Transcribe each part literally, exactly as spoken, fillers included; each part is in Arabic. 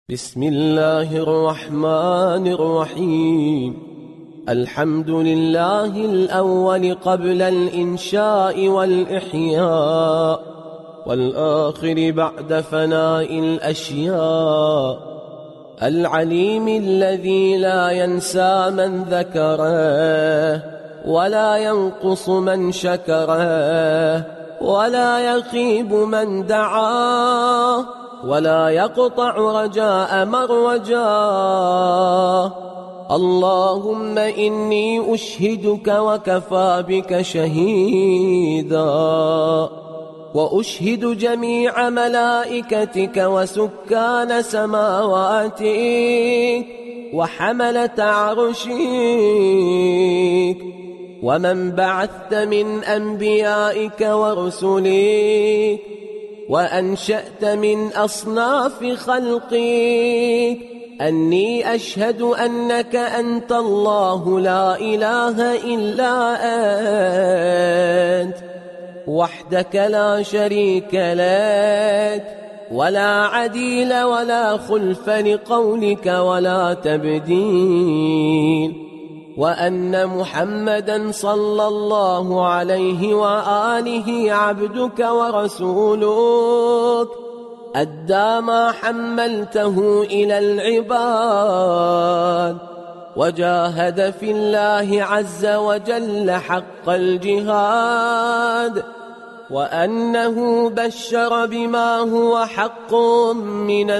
بسم الله الرحمن الرحيم. الحمد لله الأول قبل الإنشاء والإحياء، والآخر بعد فناء الأشياء، العليم الذي لا ينسى من ذكره ولا ينقص من شكره ولا يخيب من دعاه ولا يقطع رجاء من رجاه. اللهم إني أشهدك وكفى بك شهيدا، وأشهد جميع ملائكتك وسكان سماواتك وحملة عرشك ومن بعثت من أنبيائك ورسلك وأنشأت من أصناف خلقك، أني أشهد أنك أنت الله لا إله إلا أنت وحدك لا شريك لك، ولا عديل ولا خلف لقولك ولا تبديل، وأن محمدًا صلى الله عليه وآله عبدك ورسولك، أدى ما حملته إلى العباد، وجاهد في الله عز وجل حق الجهاد، وأنه بشر بما هو حق من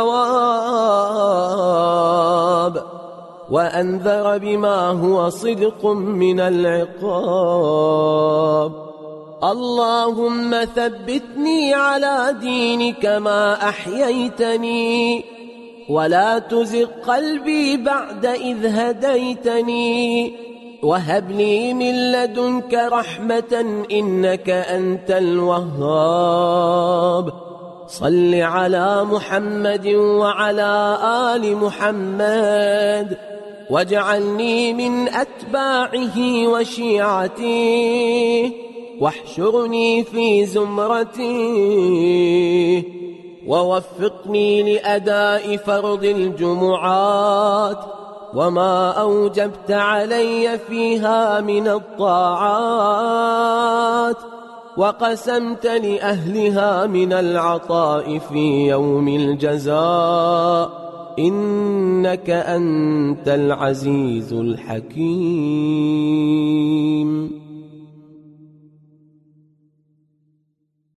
الثواب، وأنذر بما هو صدق من العقاب. اللهم ثبتني على دينك ما أحييتني، ولا تزغ قلبي بعد إذ هديتني، وهب لي من لدنك رحمة إنك أنت الوهاب. صل على محمد وعلى آل محمد، واجعلني من أتباعه وشيعته، واحشرني في زمرته، ووفقني لأداء فرض الجمعات وما أوجبت علي فيها من الطاعات، وقسمت لأهلها من العطاء في يوم الجزاء، إنك أنت العزيز الحكيم.